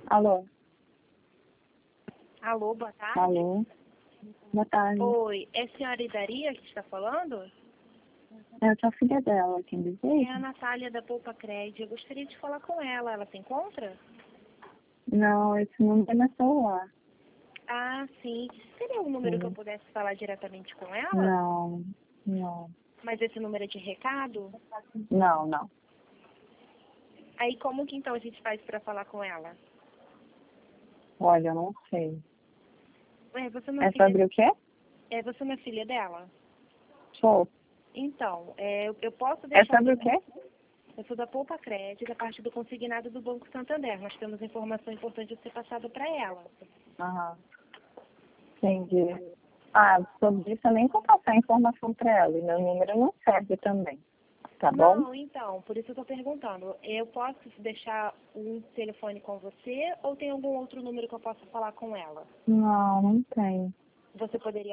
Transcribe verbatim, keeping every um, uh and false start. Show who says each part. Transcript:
Speaker 1: Alô?
Speaker 2: Alô, boa tarde.
Speaker 1: Alô? Boa tarde.
Speaker 2: Oi, é a senhora Idaria que está falando?
Speaker 1: Eu sou a filha dela, quem
Speaker 2: É
Speaker 1: deseja?
Speaker 2: a Natália da Poupa Cred. Eu gostaria de falar com ela. Ela se encontra?
Speaker 1: Não, esse número é meu celular.
Speaker 2: Ah, sim. Teria um número que eu
Speaker 1: Sim.
Speaker 2: pudesse falar diretamente com ela?
Speaker 1: Não, não,
Speaker 2: Mas esse número é de recado?
Speaker 1: não, não.
Speaker 2: Aí como que então a gente faz para falar com ela?
Speaker 1: Olha, eu não sei.
Speaker 2: É, você não é
Speaker 1: É
Speaker 2: filha,
Speaker 1: sobre o quê?
Speaker 2: é, você não é filha dela?
Speaker 1: Sou.
Speaker 2: Então, é, eu, eu posso
Speaker 1: É
Speaker 2: deixar...
Speaker 1: sobre o quê?
Speaker 2: Eu sou da Poupa Cred, da parte do consignado do Banco Santander. Nós temos informação importante a ser passada para ela.
Speaker 1: Aham, entendi. Ah, sobre isso eu nem vou passar informação pra ela. E meu número não serve também. Tá bom?
Speaker 2: Não, então, por isso eu estou perguntando. Eu posso deixar um telefone com você ou tem algum outro número que eu possa falar com ela?
Speaker 1: Não, não tem.
Speaker 2: Você poderia